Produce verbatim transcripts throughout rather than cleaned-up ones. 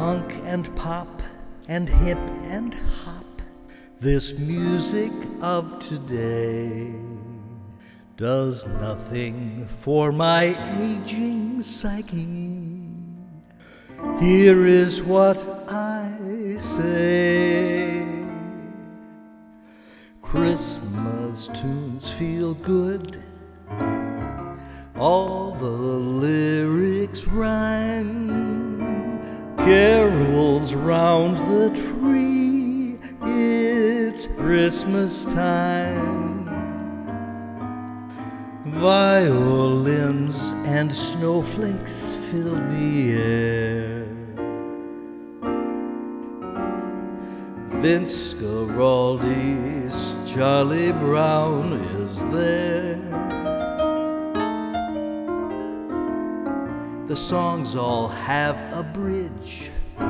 punk and pop and hip and hop, this music of today does nothing for my aging psyche. Here is what I say: Christmas tunes feel good, all the lyrics rhyme, carols round the tree, it's Christmas time. Violins and snowflakes fill the air, Vince Guaraldi's Charlie Brown is there. The songs all have a bridge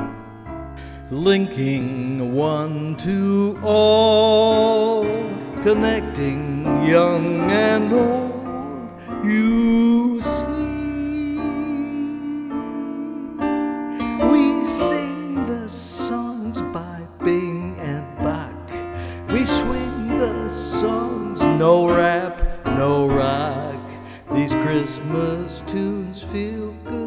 linking one to all, connecting young and old, you see. We sing the songs by Bing and Bach, we swing the songs, no rap, no rock. These Christmas tunes feel good.